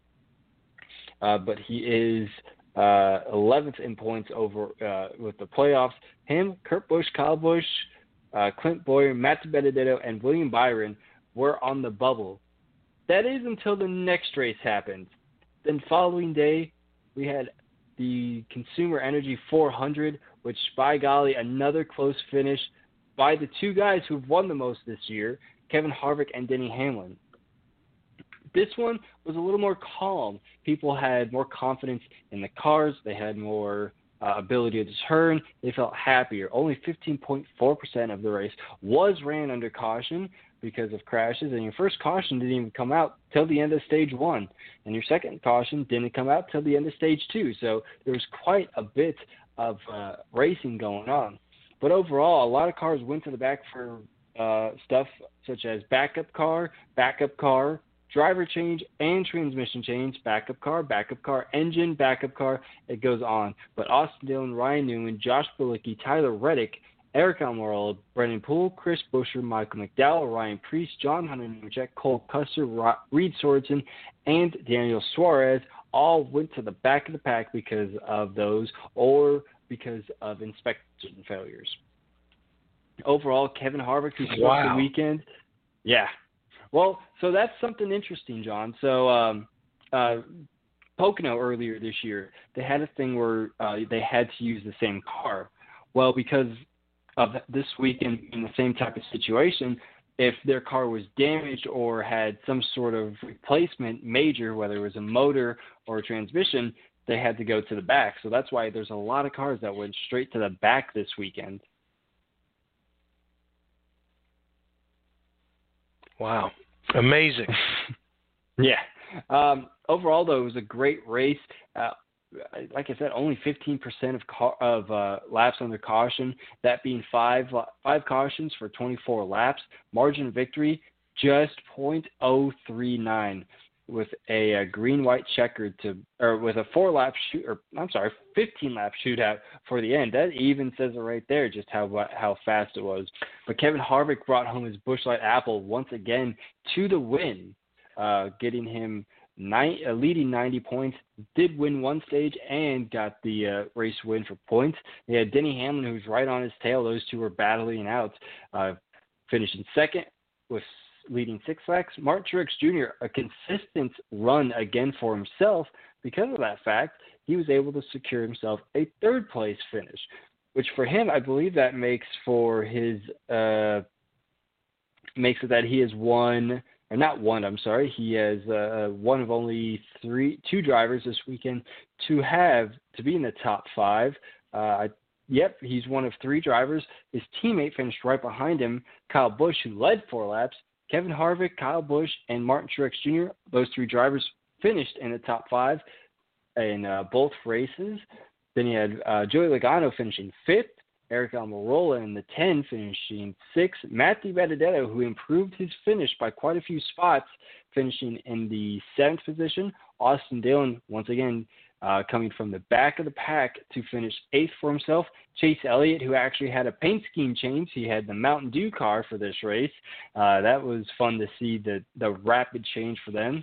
uh, but he is uh, eleventh in points over uh, with the playoffs. Him, Kurt Busch, Kyle Busch, uh, Clint Boyer, Matt Benedetto, and William Byron were on the bubble. That is until the next race happened. Then following day, we had the Consumer Energy four hundred, which, by golly, another close finish. by the two guys who've won the most this year, Kevin Harvick and Denny Hamlin. This one was a little more calm. People had more confidence in the cars. They had more uh, ability to turn. They felt happier. Only fifteen point four percent of the race was ran under caution because of crashes, and your first caution didn't even come out till the end of stage one, and your second caution didn't come out till the end of stage two. So there was quite a bit of uh, racing going on. But overall, a lot of cars went to the back for uh, stuff such as backup car, backup car, driver change, and transmission change, backup car, backup car, engine, backup car. It goes on. But Austin Dillon, Ryan Newman, Josh Bilicki, Tyler Reddick, Eric Almirola, Brendan Poole, Chris Buescher, Michael McDowell, Ryan Preece, John Hunter Nemechek, Cole Custer, Reed Sorensen, and Daniel Suarez all went to the back of the pack because of those or because of inspection failures. Overall, Kevin Harvick, who started wow. the weekend, yeah. Well, so that's something interesting, John. So um, uh, Pocono earlier this year, they had a thing where uh, they had to use the same car. Well, because of this weekend in the same type of situation, if their car was damaged or had some sort of replacement major, whether it was a motor or a transmission, they had to go to the back. So that's why there's a lot of cars that went straight to the back this weekend. Wow. Amazing. yeah. Um, overall, though, it was a great race. Uh, like I said, only fifteen percent of car, of uh, laps under caution, that being five five cautions for twenty-four laps. Margin of victory, just point oh three nine with a, a green-white checkered to, or with a four-lap shoot, or I'm sorry, fifteen-lap shootout for the end. That even says it right there, just how how fast it was. But Kevin Harvick brought home his Busch Light Apple once again to the win, uh, getting him nine, uh, leading ninety points. Did win one stage and got the uh, race win for points. They had Denny Hamlin, who's right on his tail. Those two were battling out, uh, finishing second with leading six laps. Martin Truex Junior, a consistent run again for himself. Because of that fact, he was able to secure himself a third place finish, which for him, I believe that makes for his, uh, makes it that he has won, or not one, I'm sorry, he has uh, one of only three, two drivers this weekend to have, to be in the top five. Uh, yep, he's one of three drivers. His teammate finished right behind him, Kyle Busch, who led four laps. Kevin Harvick, Kyle Busch, and Martin Truex Junior, those three drivers finished in the top five in uh, both races. Then you had uh, Joey Logano finishing fifth, Eric Almirola in the ten finishing sixth, Matthew Benedetto, who improved his finish by quite a few spots, finishing in the seventh position. Austin Dillon, once again, uh, coming from the back of the pack to finish eighth for himself. Chase Elliott, who actually had a paint scheme change. He had the Mountain Dew car for this race. Uh, that was fun to see the, the rapid change for them.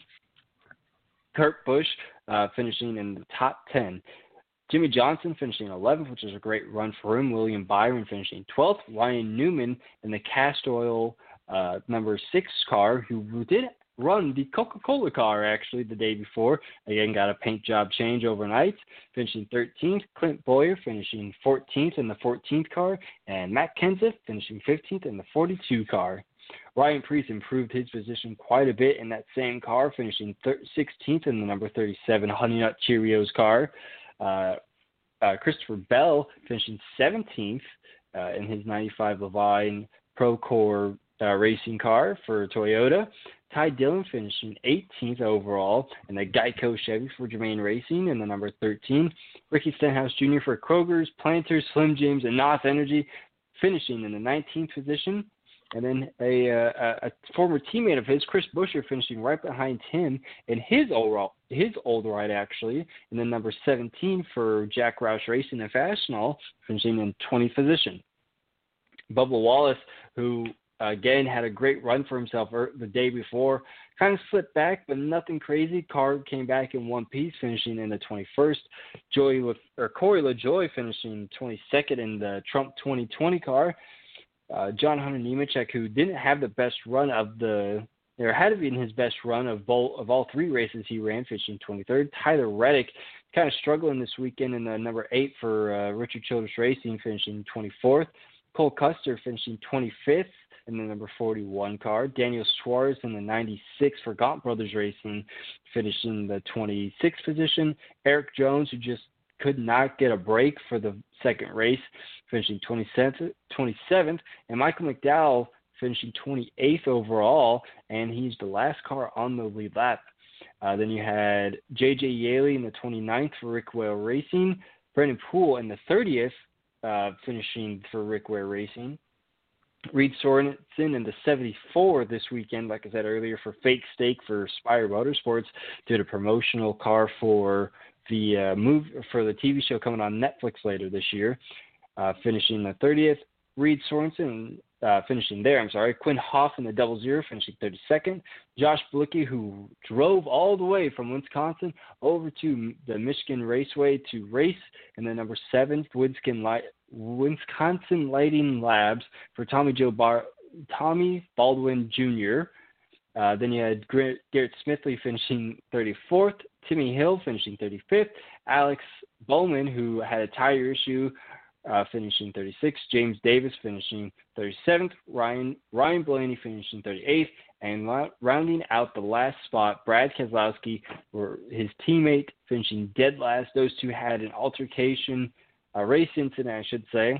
Kurt Busch uh, finishing in the top ten. Jimmy Johnson finishing eleventh, which is a great run for him. William Byron finishing twelfth. Ryan Newman in the cast oil uh, number six car, who did run the Coca-Cola car actually the day before. Again, got a paint job change overnight, finishing thirteenth. Clint Bowyer finishing fourteenth in the fourteenth car, and Matt Kenseth finishing fifteenth in the forty-two car. Ryan Preece improved his position quite a bit in that same car, finishing sixteenth in the number thirty-seven Honey Nut Cheerios car. Uh, uh, Christopher Bell finishing seventeenth uh, in his ninety-five Levine Procore uh, racing car for Toyota. Ty Dillon finishing eighteenth overall in the Geico Chevy for Germain Racing in the number thirteen. Ricky Stenhouse Junior for Kroger's, Planters, Slim Jims, and Knoth Energy finishing in the nineteenth position. And then a, a, a former teammate of his, Chris Buescher, finishing right behind him in his old, his old ride, actually, and then number seventeen for Jack Roush Racing and Fastenal, finishing in twentieth position. Bubba Wallace, who, again, had a great run for himself the day before, kind of slipped back, but nothing crazy. Car came back in one piece, finishing in the twenty-first. Joey, or Corey LaJoie finishing twenty-second in the Trump twenty twenty car. Uh, John Hunter Nemechek, who didn't have the best run of the, or had to be in his best run of both of all three races he ran, finishing twenty-third. Tyler Reddick, kind of struggling this weekend in the number eight for uh, Richard Childress Racing, finishing twenty-fourth. Cole Custer finishing twenty-fifth in the number forty-one car. Daniel Suarez in the ninety-six for Gaunt Brothers Racing, finishing the twenty-sixth position. Eric Jones, who just could not get a break for the second race, finishing twenty-seventh. And Michael McDowell finishing twenty-eighth overall, and he's the last car on the lead lap. Uh, then you had J J Yaley in the twenty-ninth for Rick Whale Racing. Brendan Poole in the thirtieth, uh, finishing for Rick Whale Racing. Reed Sorensen in the seventy-four this weekend, like I said earlier, for Fake Steak for Spire Motorsports, did a promotional car for the uh, move for the T V show coming on Netflix later this year, uh, finishing the thirtieth. Reed Sorensen uh, finishing there, I'm sorry. Quinn Hoff in the double zero, finishing thirty-second. Josh Blicky, who drove all the way from Wisconsin over to the Michigan Raceway to race in the number seven Wisconsin, Light, Wisconsin Lighting Labs for Tommy Joe Bar- Tommy Baldwin Junior Uh, then you had Garrett Smithley finishing thirty-fourth. Timmy Hill finishing thirty-fifth. Alex Bowman, who had a tire issue, uh, finishing thirty-sixth. James Davis finishing thirty-seventh. Ryan Ryan Blaney finishing thirty-eighth. And la- rounding out the last spot, Brad Keselowski, or his teammate, finishing dead last. Those two had an altercation, a race incident, I should say,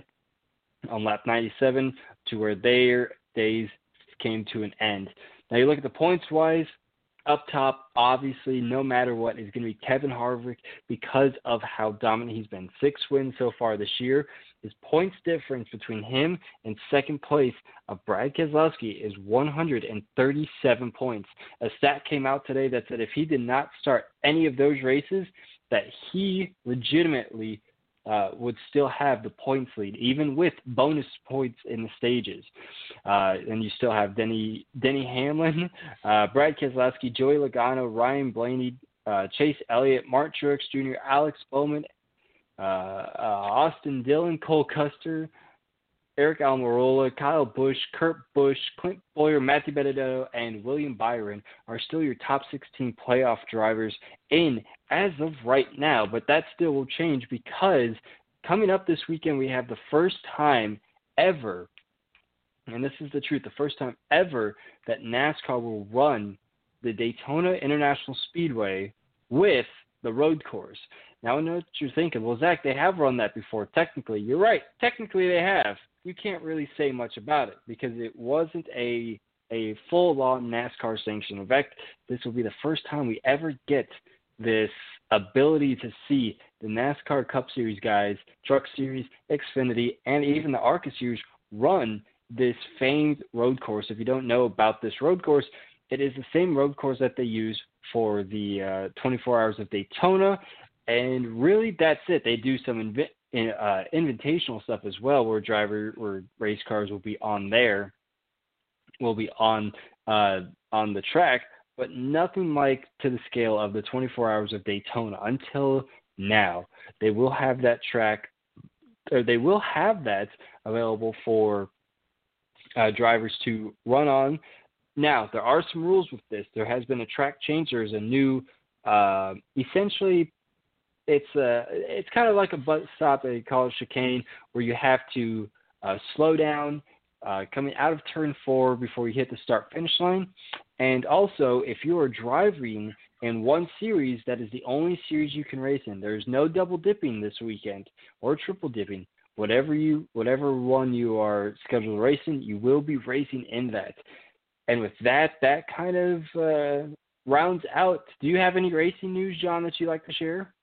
on lap ninety-seven, to where their days came to an end. Now you look at the points-wise, up top, obviously, no matter what, is going to be Kevin Harvick because of how dominant he's been. Six wins so far this year. His points difference between him and second place of Brad Keselowski is one hundred thirty-seven points. A stat came out today that said if he did not start any of those races, that he legitimately Uh, would still have the points lead, even with bonus points in the stages. Uh, and you still have Denny Denny Hamlin, uh, Brad Keselowski, Joey Logano, Ryan Blaney, uh, Chase Elliott, Mark Truex Junior, Alex Bowman, uh, uh, Austin Dillon, Cole Custer, Eric Almirola, Kyle Busch, Kurt Busch, Clint Bowyer, Matthew Benedetto, and William Byron are still your top sixteen playoff drivers in as of right now. But that still will change because coming up this weekend, we have the first time ever, and this is the truth, the first time ever that NASCAR will run the Daytona International Speedway with the road course. Now I know what you're thinking. Well, Zach, they have run that before. Technically, you're right. Technically, they have. You can't really say much about it because it wasn't a a full-on NASCAR sanctioned event. This will be the first time we ever get this ability to see the NASCAR Cup Series guys, Truck Series, Xfinity, and even the ARCA Series run this famed road course. If you don't know about this road course, it is the same road course that they use for the uh, twenty-four Hours of Daytona, and really that's it. They do some inv- in, uh, invitational stuff as well, where driver or race cars will be on there, will be on uh, on the track, but nothing like to the scale of the twenty-four Hours of Daytona until now. They will have that track, or they will have that available for uh, drivers to run on. Now, there are some rules with this. There has been a track change. There's a new, uh, essentially, it's a, it's kind of like a butt stop, they call it chicane, where you have to uh, slow down uh, coming out of turn four before you hit the start-finish line. And also, if you are driving in one series, that is the only series you can race in. There's no double dipping this weekend or triple dipping. Whatever you, whatever one you are scheduled to race in, you will be racing in that. And with that, that kind of uh, rounds out. Do you have any racing news, John, that you'd like to share?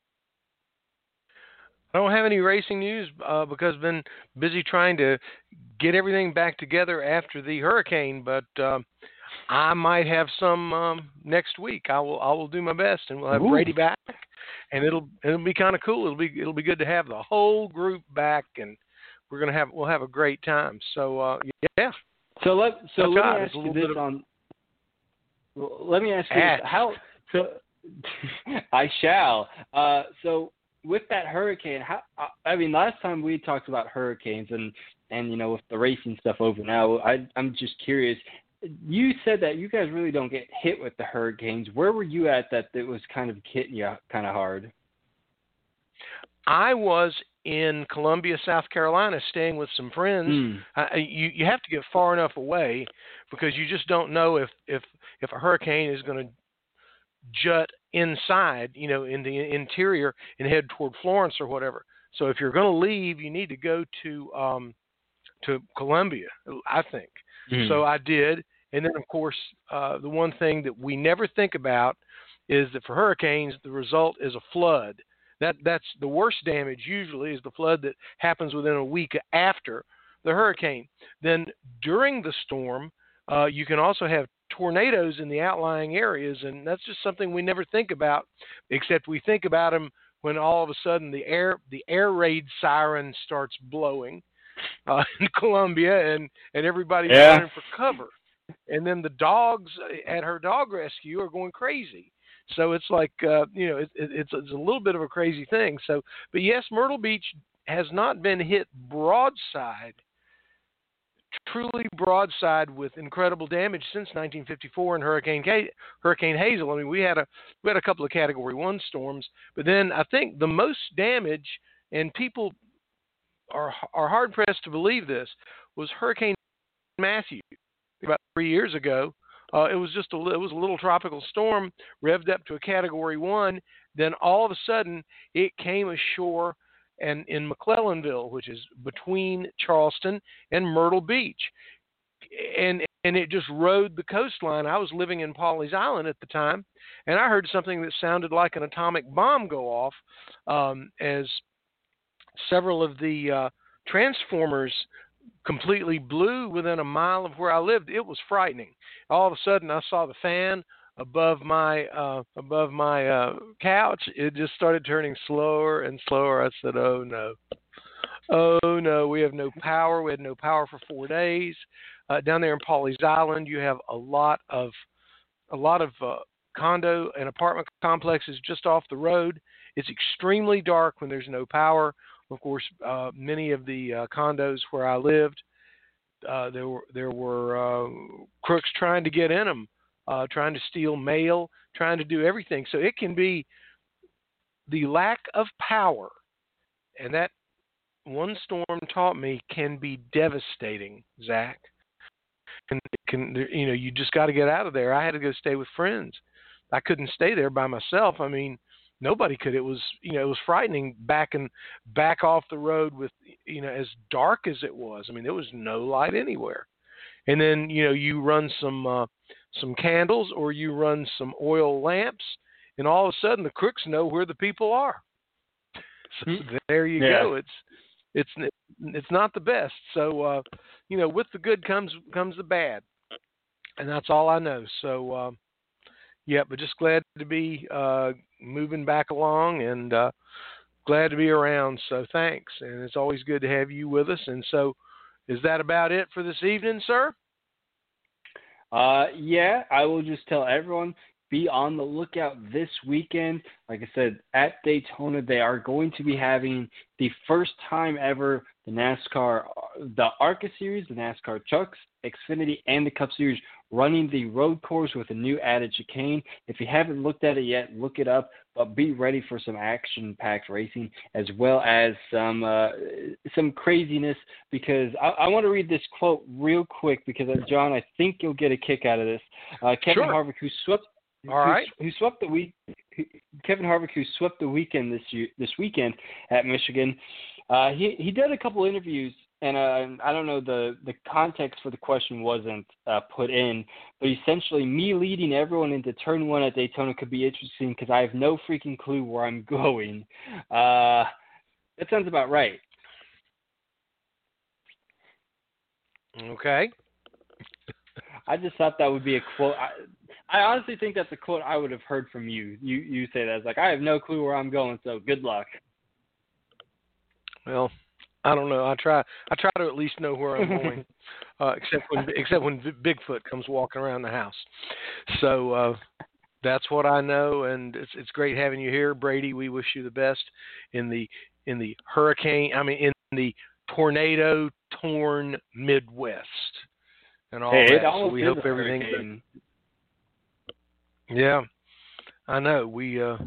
I don't have any racing news uh, because I've been busy trying to get everything back together after the hurricane, but uh, I might have some um, next week. I will I will do my best, and we'll have Ooh. Brady back, and it'll it'll be kind of cool. It'll be it'll be good to have the whole group back, and we're gonna have we'll have a great time. So uh, yeah. So let so That's let odd. me ask you this of... on. Well, let me ask you this, how. So I shall. Uh, so with that hurricane, how? I mean, last time we talked about hurricanes and and you know with the racing stuff over now, I I'm just curious. You said that you guys really don't get hit with the hurricanes. Where were you at that it was kind of hitting you kind of hard? I was in Columbia, South Carolina, staying with some friends. Mm. Uh, you you have to get far enough away because you just don't know if if if a hurricane is going to jut inside, you know, in the interior and head toward Florence or whatever. So if you're going to leave, you need to go to um, to Columbia, I think. Mm. So I did, and then of course uh, the one thing that we never think about is that for hurricanes, the result is a flood. That that's the worst damage usually is the flood that happens within a week after the hurricane. Then during the storm, uh, you can also have tornadoes in the outlying areas, and that's just something we never think about, except we think about them when all of a sudden the air the air raid siren starts blowing uh, in Columbia, and and everybody's yeah. running for cover, and then the dogs at her dog rescue are going crazy. So it's like, uh, you know, it, it, it's, it's a little bit of a crazy thing. So, but yes, Myrtle Beach has not been hit broadside, truly broadside with incredible damage since nineteen fifty-four and Hurricane K- Hurricane Hazel. I mean, we had a we had a couple of Category One storms, but then I think the most damage, and people are are hard pressed to believe this, was Hurricane Matthew about three years ago. Uh, it was just a it was a little tropical storm revved up to a Category One. Then all of a sudden it came ashore and in McClellanville, which is between Charleston and Myrtle Beach, and and it just rode the coastline. I was living in Pawleys Island at the time, and I heard something that sounded like an atomic bomb go off um, as several of the uh, transformers completely blew within a mile of where I lived. It was frightening. All of a sudden, I saw the fan above my uh, above my uh, couch. It just started turning slower and slower. I said, "Oh no, oh no, we have no power. We had no power for four days." Uh, down there in Pawleys Island, you have a lot of a lot of uh, condo and apartment complexes just off the road. It's extremely dark when there's no power. Of course, uh, many of the uh, condos where I lived, uh, there were there were uh, crooks trying to get in them, uh, trying to steal mail, trying to do everything. So it can be the lack of power, and that one storm taught me can be devastating, Zach. And it can, you know, you just got to get out of there. I had to go stay with friends. I couldn't stay there by myself. I mean, nobody could. It was, you know, it was frightening back and back off the road with, you know, as dark as it was. I mean, there was no light anywhere. And then, you know, you run some uh, some candles or you run some oil lamps, and all of a sudden the crooks know where the people are. So there you yeah. go. It's it's it's not the best. So uh, you know, with the good comes comes the bad, and that's all I know. So. Uh, Yeah, but just glad to be uh, moving back along and uh, glad to be around. So thanks. And it's always good to have you with us. And so is that about it for this evening, sir? Uh, yeah, I will just tell everyone, be on the lookout this weekend. Like I said, at Daytona, they are going to be having the first time ever the NASCAR, the ARCA Series, the NASCAR Trucks, Xfinity, and the Cup Series running the road course with a new added chicane. If you haven't looked at it yet, look it up, but be ready for some action-packed racing as well as some uh, some craziness, because I, I want to read this quote real quick because, uh, John, I think you'll get a kick out of this. Uh, Kevin Sure. Harvick, who swept All right. who, who swept the week Kevin Harvick, who swept the weekend this year, this weekend at Michigan, uh, he he did a couple interviews, and uh, I don't know, the the context for the question wasn't uh, put in, but essentially, me leading everyone into turn one at Daytona could be interesting because I have no freaking clue where I'm going. Uh, that sounds about right. Okay. I just thought that would be a quote. I, I honestly think that's a quote I would have heard from you. You you say that. It's like, I have no clue where I'm going, so good luck. Well, I don't know. I try. I try to at least know where I'm going, uh, except when except when Bigfoot comes walking around the house. So uh, that's what I know, and it's it's great having you here, Brady. We wish you the best in the in the hurricane. I mean, in the tornado-torn Midwest and all hey, that. It almost so we is hope a everything. hurricane. Yeah, I know. We uh,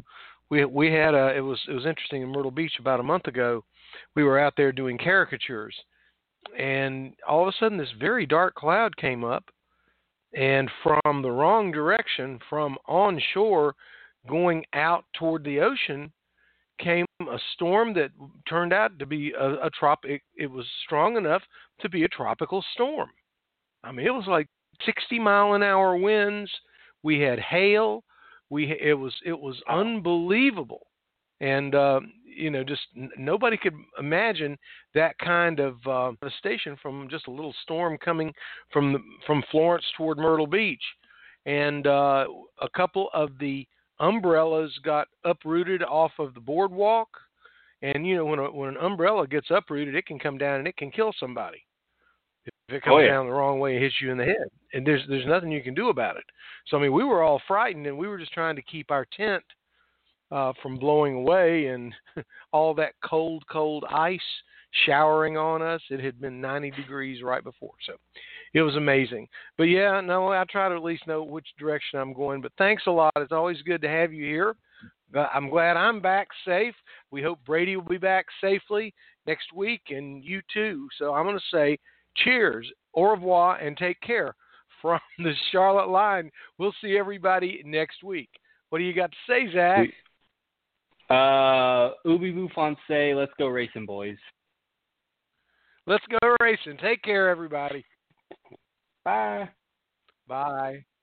we we had a it was it was interesting in Myrtle Beach about a month ago. We were out there doing caricatures, and all of a sudden this very dark cloud came up, and from the wrong direction, from onshore going out toward the ocean, came a storm that turned out to be a, a tropic. It was strong enough to be a tropical storm. I mean, it was like sixty mile an hour winds. We had hail. We it was it was unbelievable, and uh, you know, just n- nobody could imagine that kind of uh, devastation from just a little storm coming from the, from Florence toward Myrtle Beach, and uh, a couple of the umbrellas got uprooted off of the boardwalk. And you know, when a, when an umbrella gets uprooted, it can come down and it can kill somebody if it comes Oh, yeah. down the wrong way and hits you in the head. And there's there's nothing you can do about it. So I mean, we were all frightened, and we were just trying to keep our tent uh, from blowing away, and all that cold, cold ice showering on us. It had been ninety degrees right before, so it was amazing. But yeah, no, I try to at least know which direction I'm going. But thanks a lot. It's always good to have you here. Uh, I'm glad I'm back safe. We hope Brady will be back safely next week, and you too. So I'm going to say cheers, au revoir, and take care from the Charlotte line. We'll see everybody next week. What do you got to say, Zach? Uh, Ubi Bufonse, let's go racing, boys. Let's go racing. Take care, everybody. Bye. Bye.